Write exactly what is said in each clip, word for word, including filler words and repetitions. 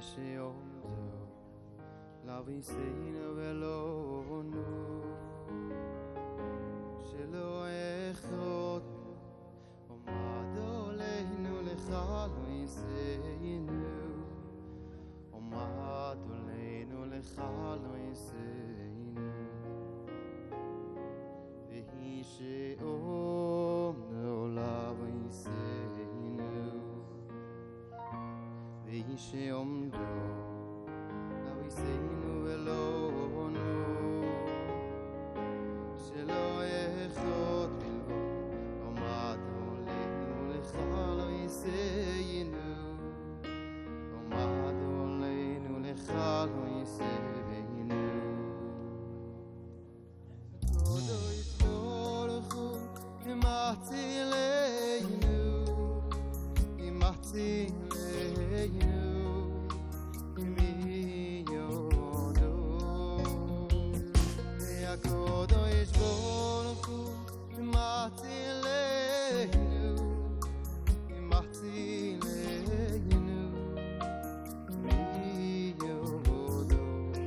שיעמדו לאבינו ולנו שלא אחד עמד עלינו לך לא יסיינו עמד עלינו לך לא יסיינו והיא שעמדו לאבינו והיא שעמדו לאבינו ולנו שלא אחד בלבד עמד עלינו לך לא יסיינו עמד עלינו לך לא יסיינו תודו יתבורכו ימחתי אלינו ימחתי אלינו ימי יודו והקודו יתבורכו ימחתי אלינו ימחתי אלינו ימי יודו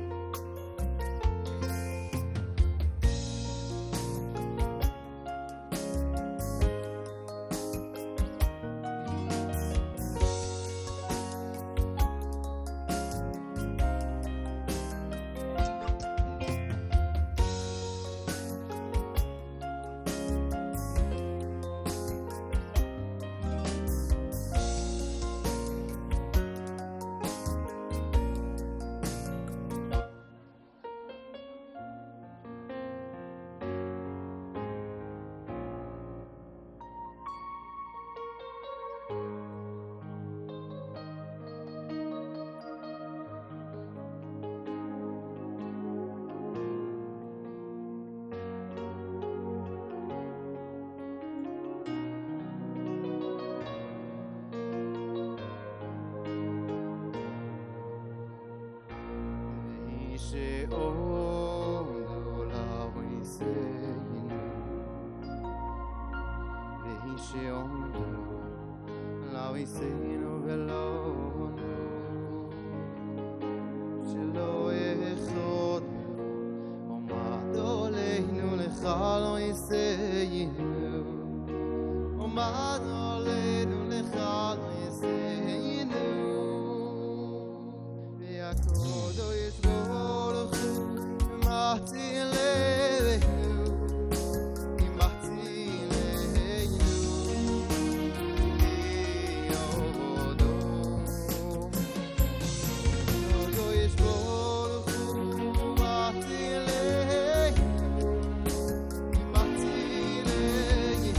שעמדו לאבינו והיא שעמדו לאבינו ולנו שלא אחד עמד עלינו לך לא יסיינו עמד עלינו לך לא יסיינו והקודו יתבורכו ימחתי אלינו ימחתי אלינו ימי יודו קודו יתבורכו ימחתי אלינו ימחתי אלינו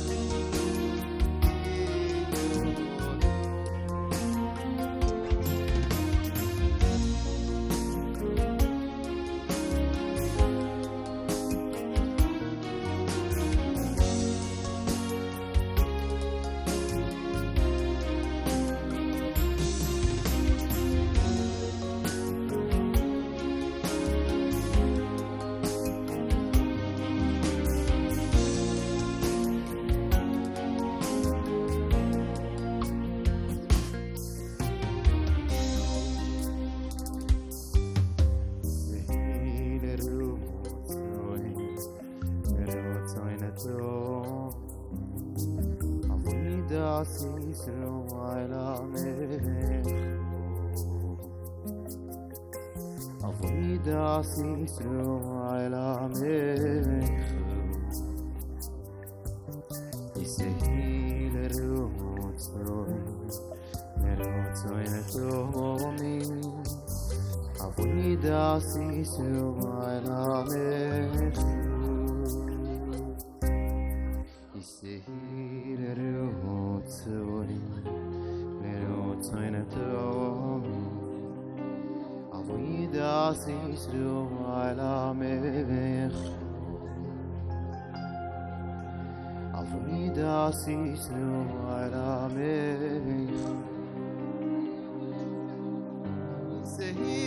Yisro Alamech Avodas Yisro Alamech Yisehi lerotzoi lerotzoi netomi Avodas Yisro Alamech Yisehi lerotzoi lerotzoi netomi Avodas Yisro Alamech Avodas Yisro Alamech Yisehi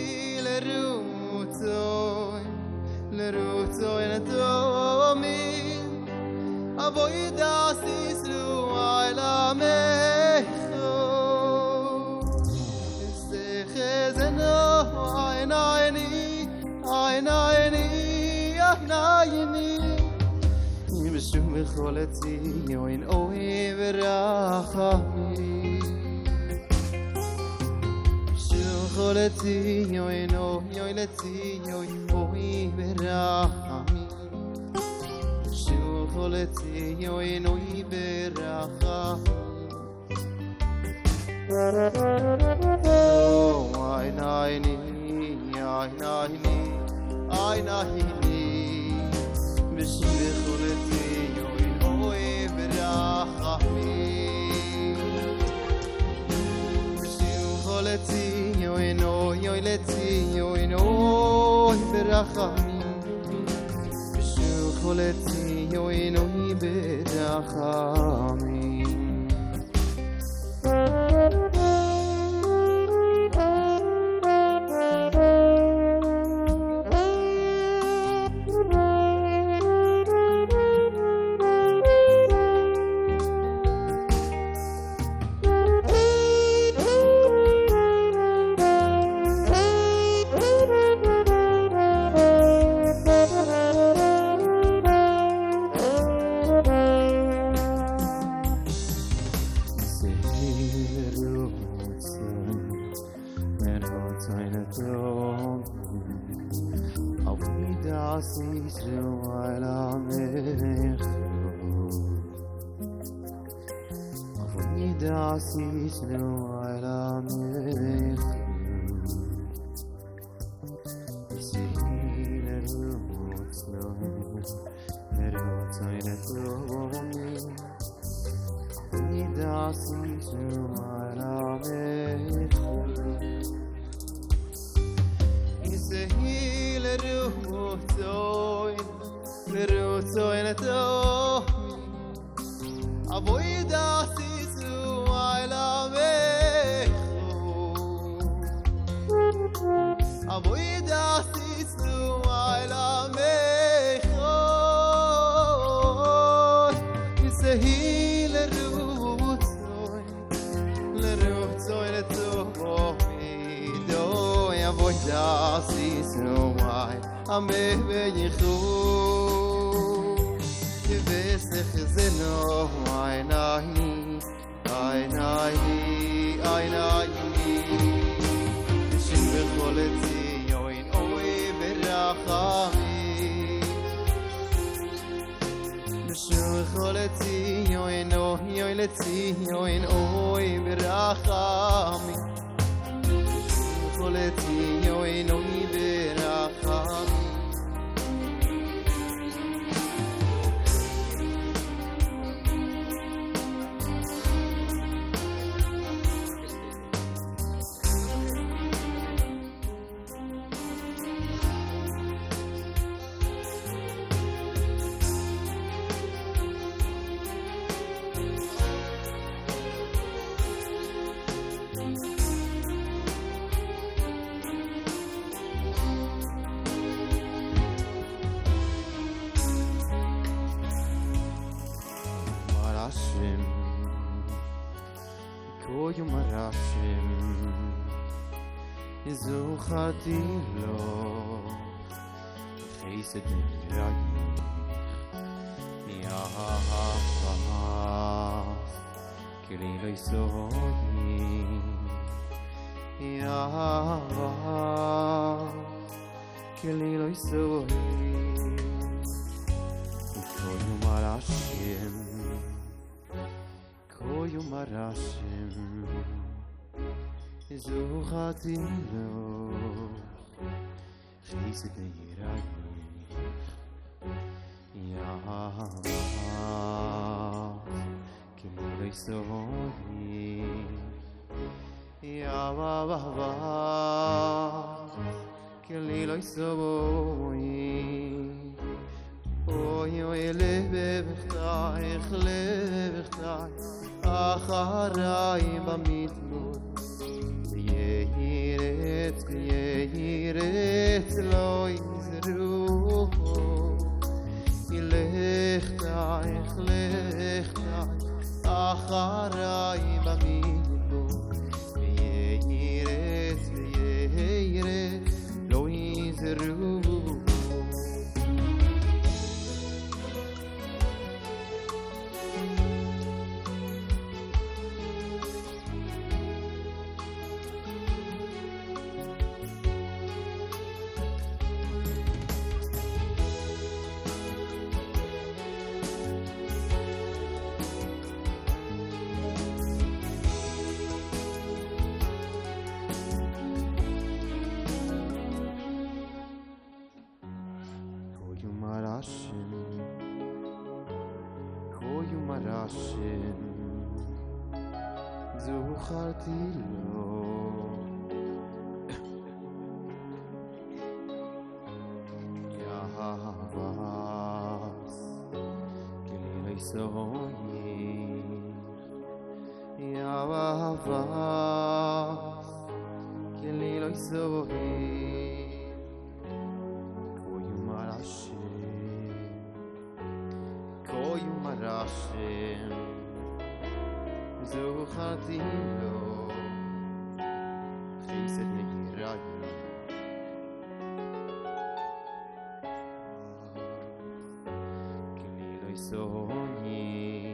lerotzoi lerotzoi netomi Avodas Yisro Alamech Yisehi בשום יכולתי יוין אוי ורחמי בשום יכולתי יוין אוי יוילתי יוין אוי ורחמי בשום יכולתי יוין אוי ורחמי Oh, I know ni, I know ni, I know ni. B'shvil choleti yoin oy berachami. B'shvil choleti yoin oy yoileti yoin oy berachami. B'shvil choleti yoin oy berachami. זוכרתי לו חסד נראייך יאהב כלי לא יסודי יאהב כלי לא יסודי כל יום על השם כל יום על השם זוכרתי לו חסד נראייך יאהב כמו לא יסודי יאהב כלי לא יסודי אוי אוי לבכתייך לבכתייך אחריי במזמור יראת יראת לא יזרו ילך תייך לך תייך אחריי במדבר יראת יראת לא יזרו Hashem זוכרתי לו יאהבס כלי ליסוני יאהבס כלי ליסוני קוים Hashem קוים Hashem זוכרתי לו חסד נגיריי כלי לא יסוני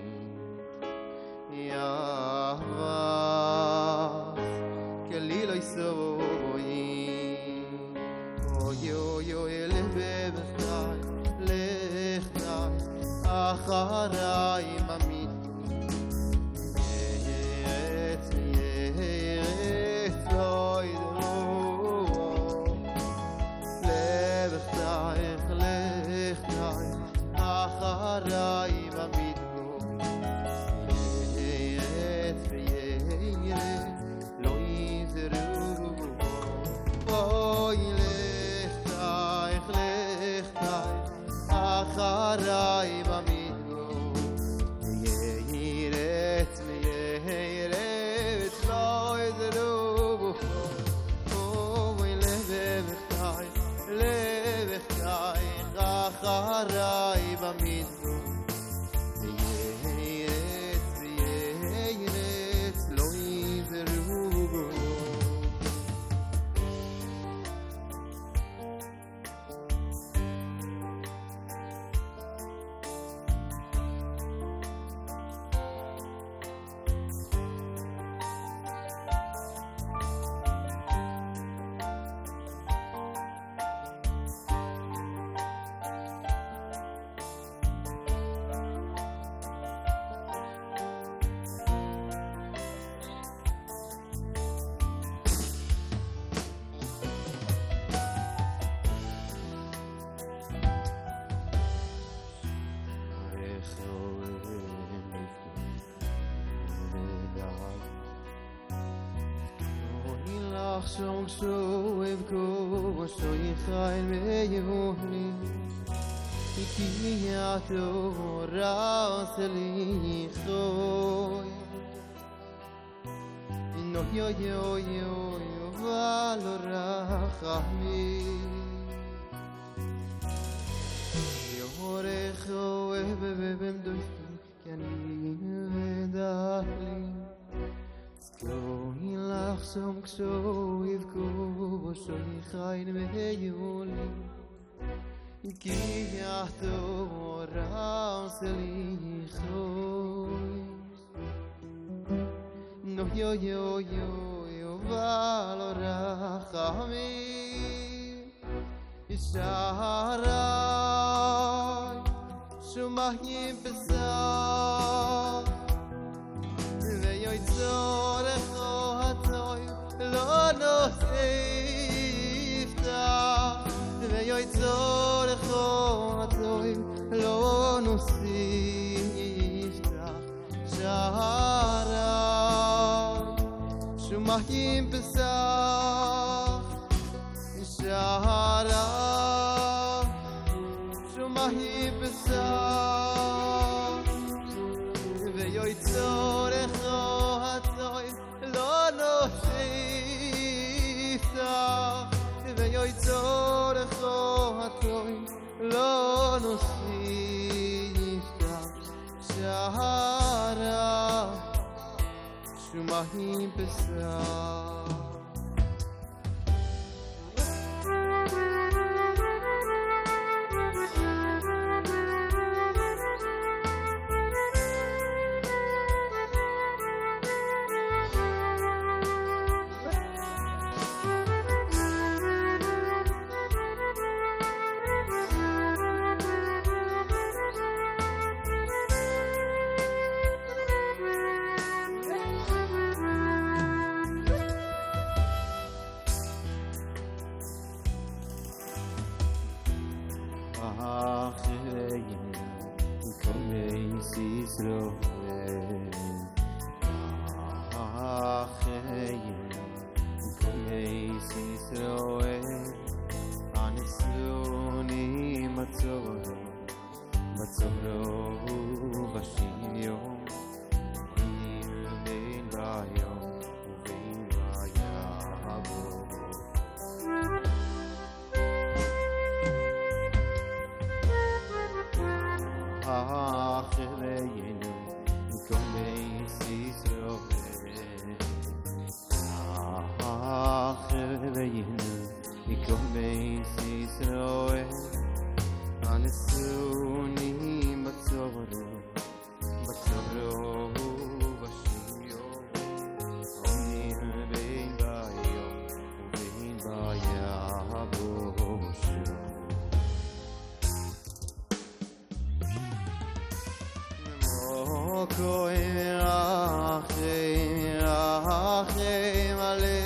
יאהבס כלי לא יסוני אוי אוי אוי לבבכי לכי אחריי ממית אחריי במידו יט ויהיה לא יזרו אוי לכתייך לכתייך אחריי במידו ירץ וירץ לא יזרו אוי לכתייך לכתייך אחריי במידו וירץ וירץ לא יזרו שום שוב כובו שויחי מיוני כי יעתו ראס לי חוי נו יו יו יו יו ולו רחמי יורך אוהב ובמדויתי כי אני ודאלי Going lach som kso if go so ni khain me yuli ki ya to rasli khoy no yo yo yo yo valora khami ishara shumahim besa צורך התוי לא נוסיפתה ויוי צורך התוי לא נוסיפתה שערה שומעים פסח שערה שומעים פסח ויוי צורך לא נוסיפתה ויוי צורך התוי לא נוסיפתה שערה שומעים פסח Yisroel Achayim Kol Beis Yisroel Anisuni Matzoro Matzoro Vashiyom Nir Bein Bayom Uvein Bayabo Achayim Kol Beis Yisroel Achayim Kol Beis Yisroel Anisuni Matzoro Matzoro Vashiyom Nir Bein Bayom Uvein Bayabo Koim Rachim Rachim Aleichem